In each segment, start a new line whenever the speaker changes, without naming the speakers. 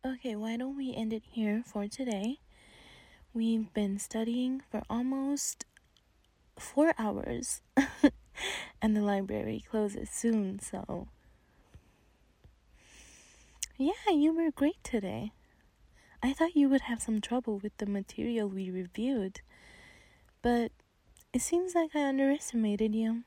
Okay, why don't we end it here for today? We've been studying for almost 4 hours, and the library closes soon, so... Yeah, you were great today. I thought you would have some trouble with the material we reviewed, but it seems like I underestimated you.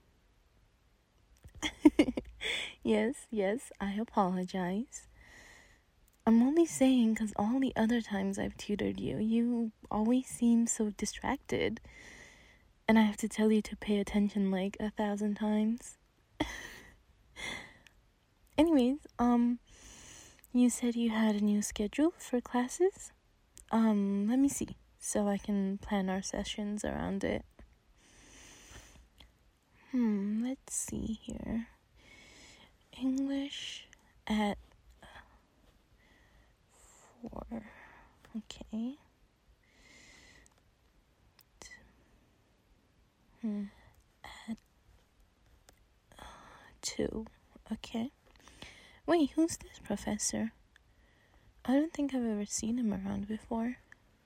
Yes, I apologize. I'm only saying because all the other times I've tutored you, you always seem so distracted. And I have to tell you to pay attention like 1,000 times. Anyways, you said you had a new schedule for classes? Let me see, so I can plan our sessions around it. Let's see here. English at 4. Okay. At 2. Okay. Wait, who's this professor? I don't think I've ever seen him around before.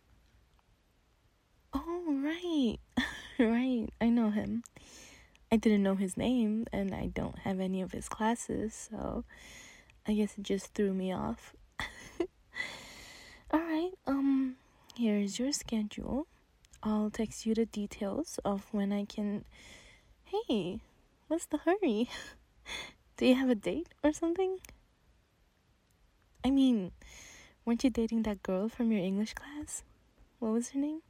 Oh, right. Right, I know him. I didn't know his name, and I don't have any of his classes, so I guess it just threw me off. Alright, here's your schedule. I'll text you the details of when I can... Hey, what's the hurry? Do you have a date or something? I mean, weren't you dating that girl from your English class? What was her name?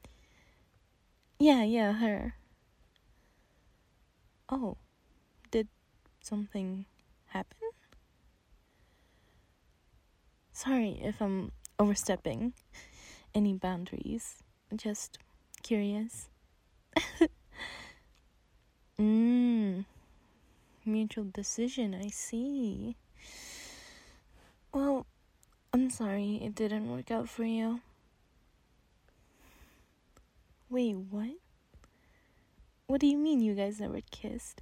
Yeah, her. Oh, did something happen? Sorry if I'm overstepping any boundaries. Just curious. Mutual decision, I see. Well, I'm sorry it didn't work out for you. Wait, what? What do you mean you guys never kissed?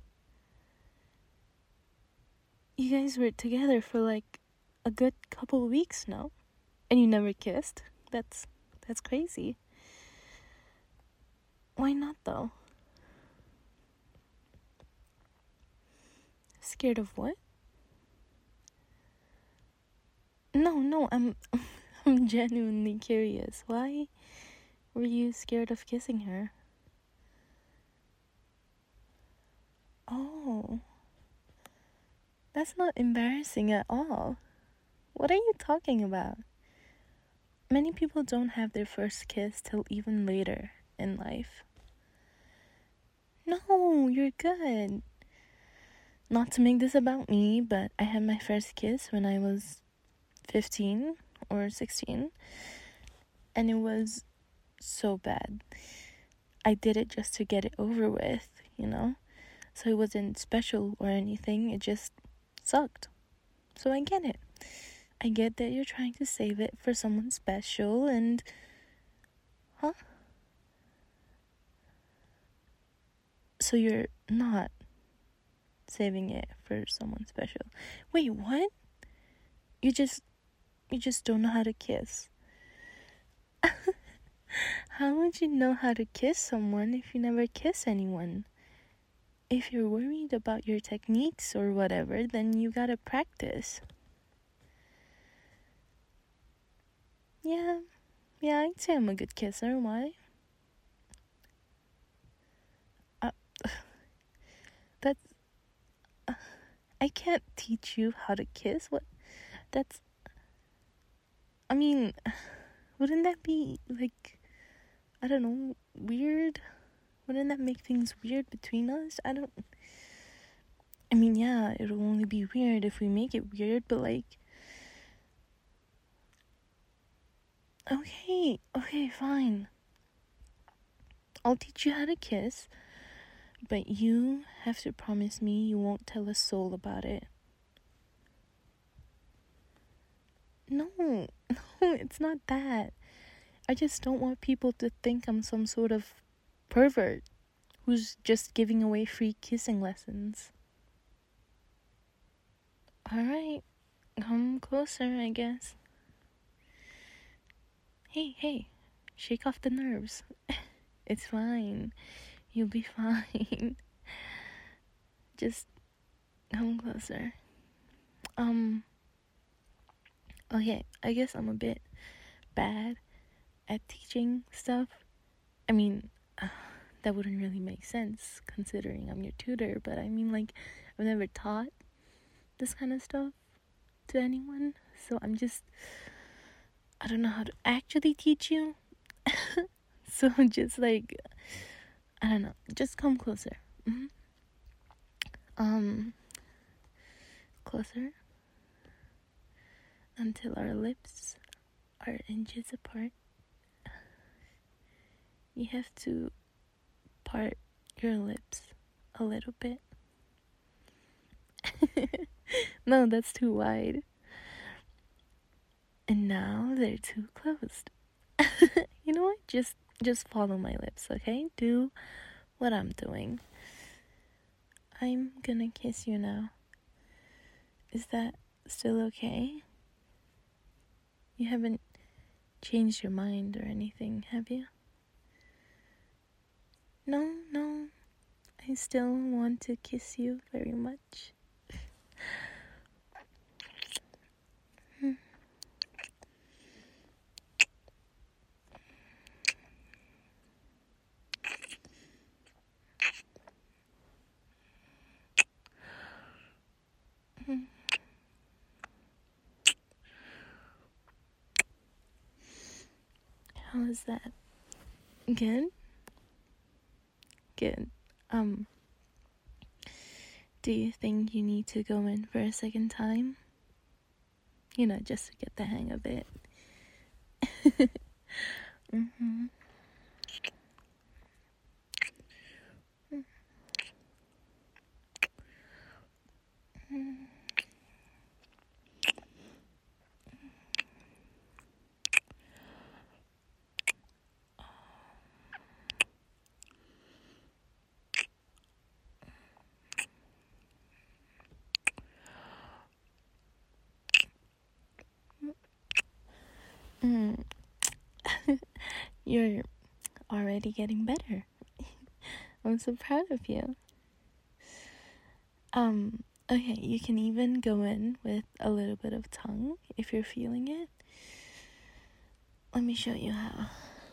You guys were together for like a good couple weeks now, and you never kissed? That's crazy. Why not though? Scared of what? No, I'm genuinely curious. Why were you scared of kissing her? Oh, that's not embarrassing at all. What are you talking about? Many people don't have their first kiss till even later in life. No, you're good. Not to make this about me, but I had my first kiss when I was 15 or 16, and it was so bad. I did it just to get it over with, you know? So it wasn't special or anything, it just sucked. So I get it. I get that you're trying to save it for someone special and... Huh? So you're not saving it for someone special. Wait, what? You just don't know how to kiss. How would you know how to kiss someone if you never kiss anyone? If you're worried about your techniques or whatever, then you gotta practice. Yeah, I'd say I'm a good kisser. Why? That's... I can't teach you how to kiss. What? That's... I mean, wouldn't that be, like, I don't know, weird? Wouldn't that make things weird between us? I mean, yeah, it'll only be weird if we make it weird, but, like... Okay, fine. I'll teach you how to kiss, but you have to promise me you won't tell a soul about it. No, it's not that. I just don't want people to think I'm some sort of pervert who's just giving away free kissing lessons. Alright, come closer, I guess. Hey, shake off the nerves. It's fine. You'll be fine. Just come closer. Okay, I guess I'm a bit bad at teaching stuff. I mean, that wouldn't really make sense considering I'm your tutor, but I mean, like, I've never taught this kind of stuff to anyone, so I don't know how to actually teach you. So just like, I don't know, just come closer. Closer until our lips are inches apart. You have to part your lips a little bit. No, that's too wide. And now they're too closed. You know what? Just follow my lips, okay? Do what I'm doing. I'm gonna kiss you now. Is that still okay? You haven't changed your mind or anything, have you? No, I still want to kiss you very much. How is that? Good? Good. Do you think you need to go in for a second time? You know, just to get the hang of it. You're already getting better. I'm so proud of you. Okay, you can even go in with a little bit of tongue if you're feeling it. Let me show you how.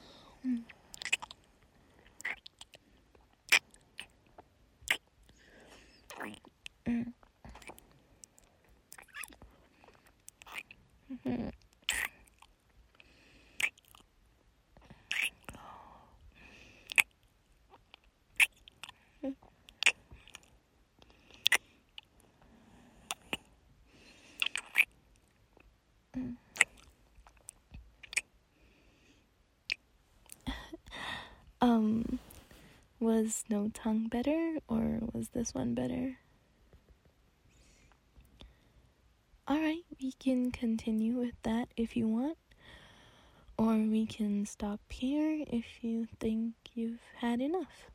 Was no tongue better, or was this one better? Alright, we can continue with that if you want. Or we can stop here if you think you've had enough.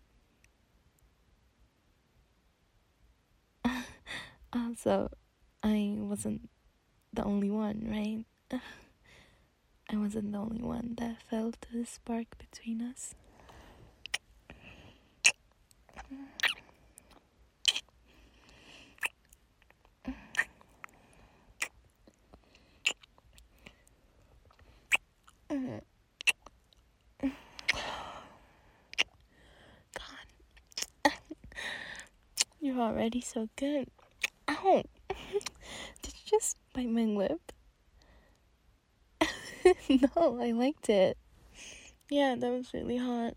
So, I wasn't the only one, right? I wasn't the only one that felt the spark between us. God. You're already so good. Ow! Did you just bite my lip? No, I liked it. Yeah, that was really hot.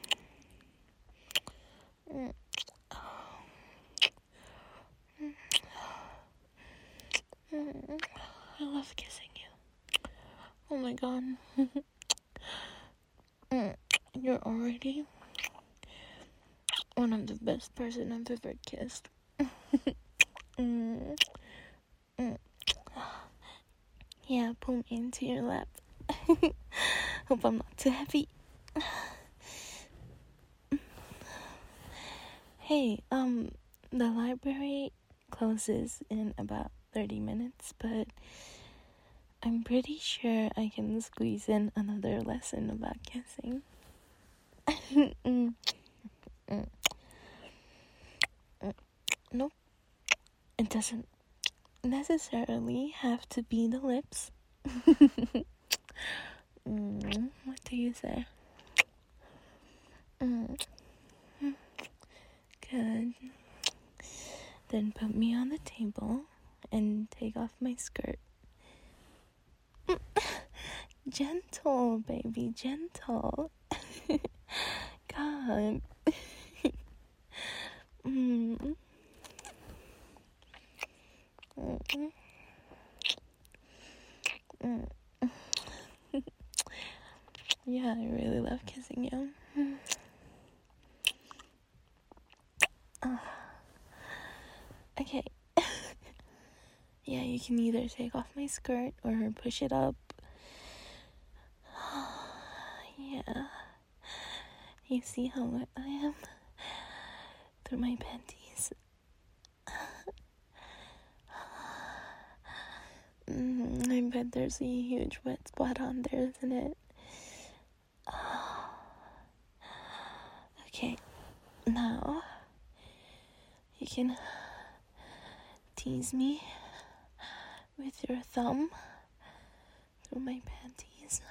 I love kissing you. Oh my god. You're already one of the best person I've ever kissed. Yeah, pull me into your lap. Hope I'm not too heavy. Hey, the library closes in about 30 minutes, but I'm pretty sure I can squeeze in another lesson about kissing. Nope. It doesn't necessarily have to be the lips. What do you say? Good. Then put me on the table and take off my skirt. Gentle, baby, gentle. God. Yeah, I really love kissing you. Okay. Yeah, you can either take off my skirt or push it up. Yeah. You see how wet I am? Through my panties. I bet there's a huge wet spot on there, isn't it? Okay, now you can tease me with your thumb through my panties.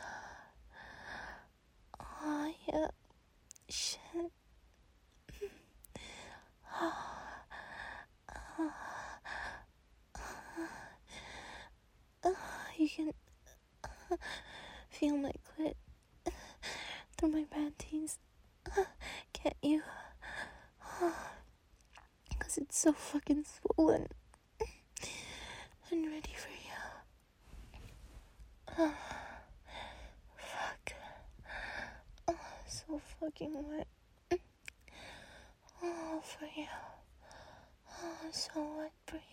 Oh, yeah. Shit. You can feel my clit through my panties. Can't you? Because it's so fucking swollen. I'm ready for you. Fuck. So fucking wet. Oh, for you. Oh, so wet for you.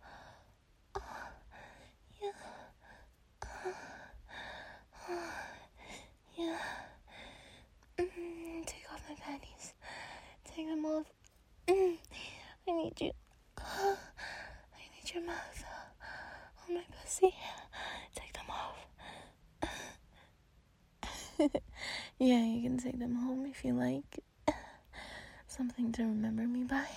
Yeah. Yeah. Take off my panties. Take them off. I need you. I need your mouth on my pussy. Take them off. Yeah, you can take them home if you like. Something to remember me by.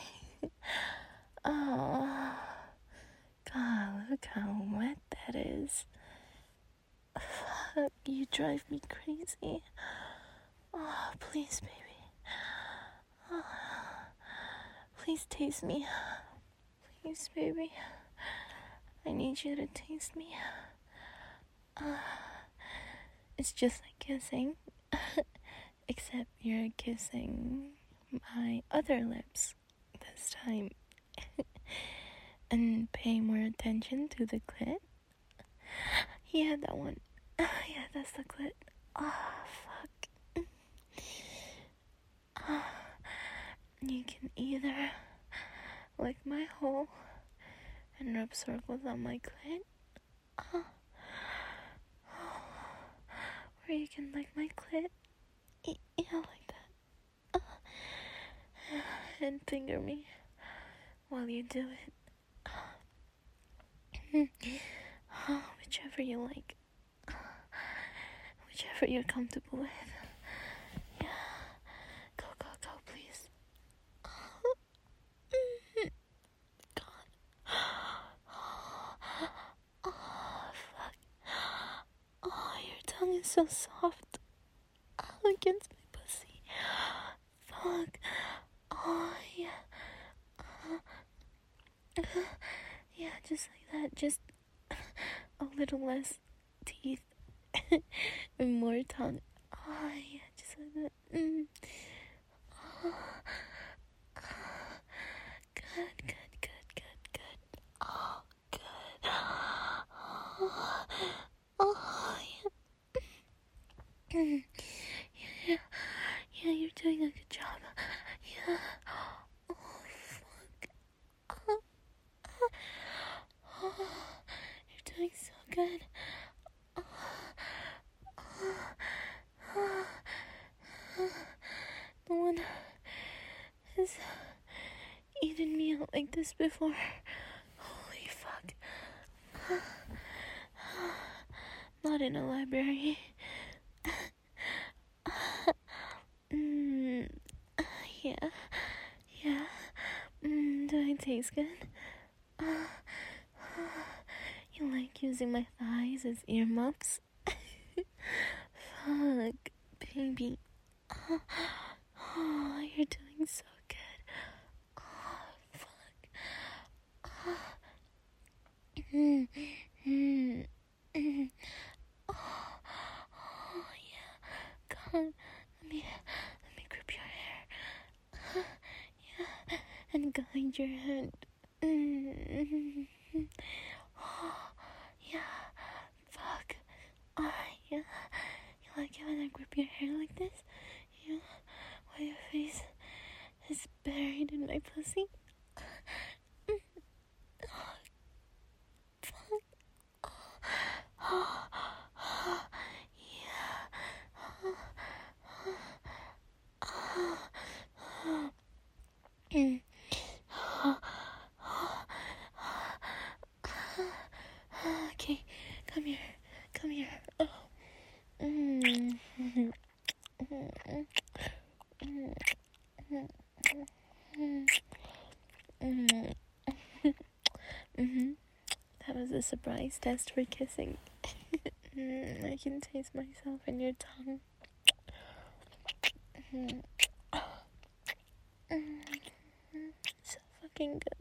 Oh, God, look how wet that is. Fuck, you drive me crazy. Oh, please, baby. Oh, please taste me. Please, baby. I need you to taste me. It's just like kissing. Except you're kissing my other lips this time. And pay more attention to the clit. Yeah, that one. Yeah, that's the clit. Oh, fuck. You can either lick my hole and rub circles on my clit. Or you can lick my clit. Yeah, like that. And finger me while you do it. Whichever you like. Whichever you're comfortable with. Yeah. Go, please. God. Oh, fuck. Oh, your tongue is so soft. Against my pussy. Fuck. Oh, yeah. Yeah, just like that. Just a little less teeth and more tongue. Oh, yeah, just like that. Oh. Good. Oh, good. Oh, yeah. Yeah, you're doing a good job. Yeah. Oh, fuck. You're doing so good. No one has eaten me out like this before. Holy fuck. Not in a library. mm, yeah. Yeah. Do I taste good? You like using my thighs as earmuffs? Fuck, baby. Oh, you're doing so good. Oh, fuck. Oh, yeah. Come on. Let me grip your hair. Yeah. And guide your hand. Oh, yeah. Fuck. Alright, yeah. You like it when I grip your hair like this? Yeah. While your face is buried in my pussy? Fuck. Yeah. Okay, come here. Come here. Oh. That was a surprise test for kissing. I can taste myself in your tongue. So fucking good.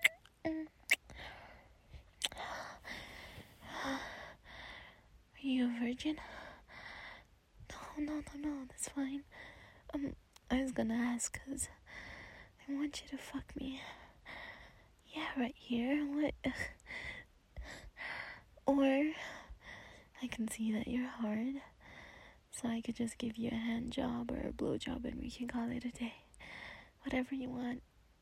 Are you a virgin? No, that's fine. I was gonna ask because I want you to fuck me. Yeah, right here. What? Or I can see that you're hard, so I could just give you a hand job or a blow job and we can call it a day. Whatever you want.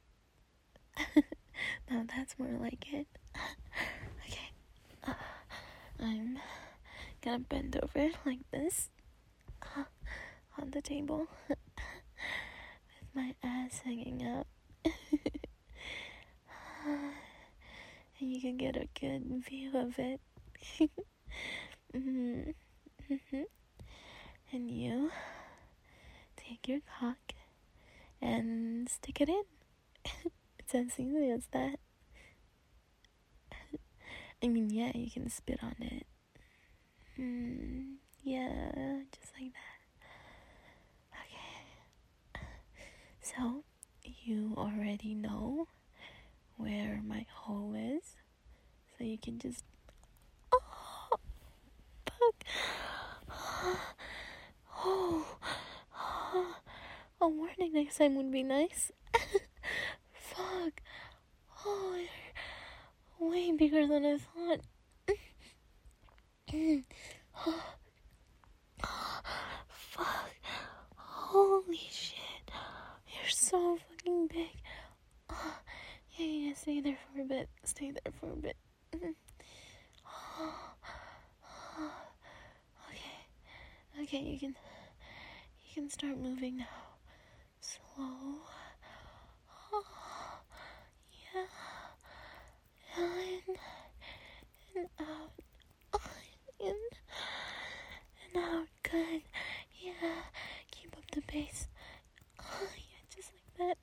Now that's more like it. Okay. I'm gonna bend over like this on the table with my ass hanging out. And you can get a good view of it. And you take your cock and stick it in. It's as easy as that. I mean, yeah, you can spit on it. Yeah, just like that. Okay. So, you already know where my hole is. So you can just... Oh, fuck. Oh. A warning next time would be nice. Fuck. Oh, you're way bigger than I thought. Fuck. Holy shit. You're so fucking big. Yeah, stay there for a bit. Okay, you can start moving now. Slow. Yeah. In and out. In and out. Good. Yeah. Keep up the pace. Yeah, just like that.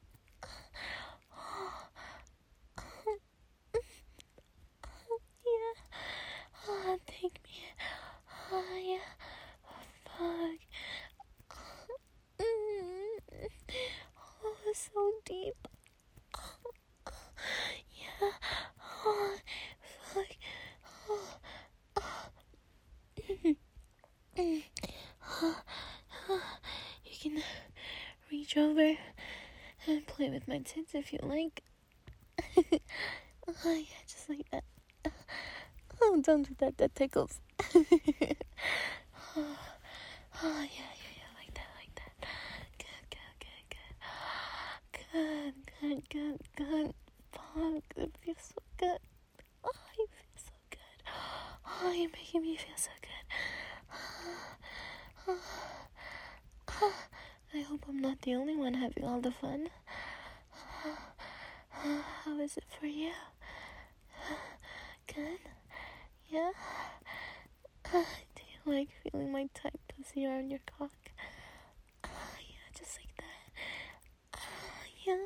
Yeah. Take me. Yeah. Fuck. So deep. Yeah. Fuck. You can reach over and play with my tits if you like. Yeah, just like that. Oh, don't do that. That tickles. Yeah, like that. Good. Fuck, it feels so good. Oh, you feel so good. Oh, you're making me feel so good. I hope I'm not the only one having all the fun. How is it for you? Good? Yeah? like feeling my tight pussy around your cock. Yeah, just like that. Yeah.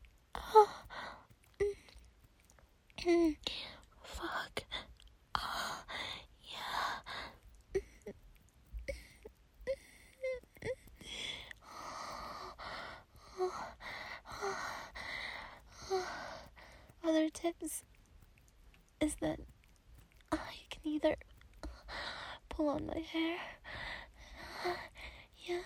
Fuck. Yeah. Other tips is that you can either pull on my hair. Yeah.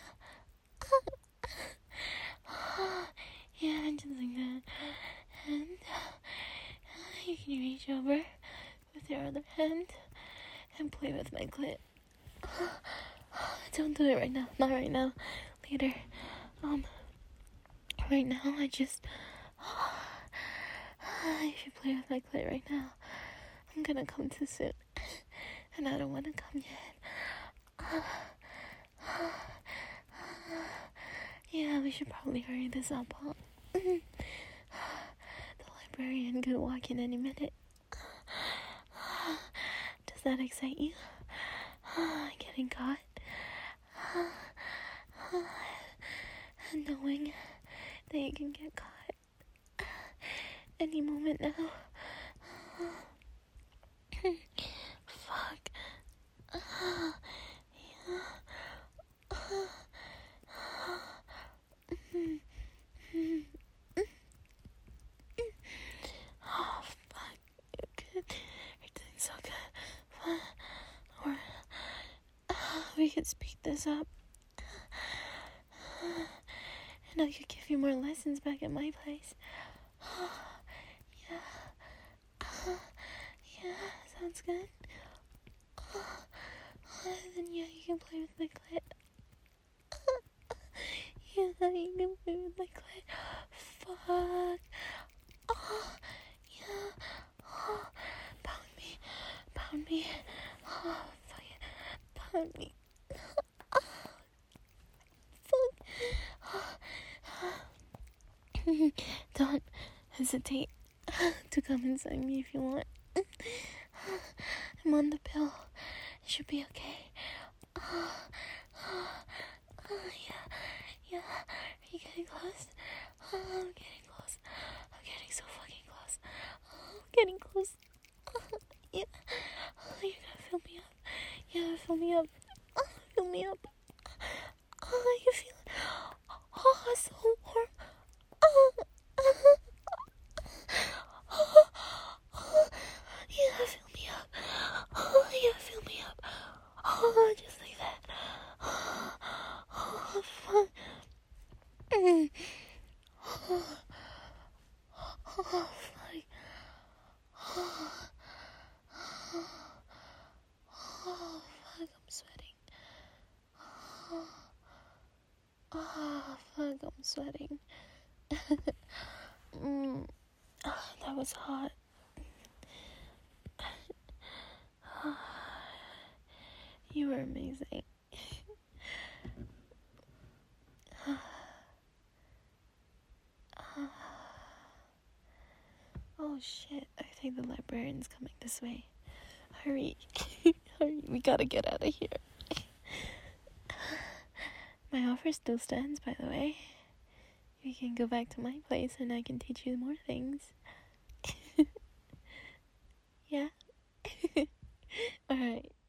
Yeah, just like that. And you can reach over with your other hand and play with my clit. Don't do it right now. Not right now. Later. Right now, if you play with my clit right now, I'm gonna come too soon. And I don't wanna come yet. Yeah, we should probably hurry this up, huh? The librarian could walk in any minute. Does that excite you? Getting caught? And knowing that you can get caught any moment now. Fuck. Oh, fuck. You're good. You're doing so good. Or we could speed this up. And I could give you more lessons back at my place. Yeah, sounds good. Then yeah, you can play with my clit. Yeah, you can play with my clit. Fuck. Yeah. Pound me. Oh, fuck it. Pound me. Fuck. Don't hesitate to come inside me if you want. I'm on the pill. It should be okay. Yeah. Are you getting close? I'm getting close. I'm getting so fucking close. I'm getting close. Yeah. You're gonna fill me up. Yeah, fill me up. Fill me up. You feel it? It's so warm. Yeah, fill me up. Yeah, fill me up. Just like that. Fuck. Fuck. Fuck, I'm sweating. Fuck, I'm sweating. That was hot. You were amazing. Oh shit, I think the librarian's coming this way. Hurry. Hurry, we gotta get out of here. My offer still stands, by the way. You can go back to my place and I can teach you more things. Yeah? Alright.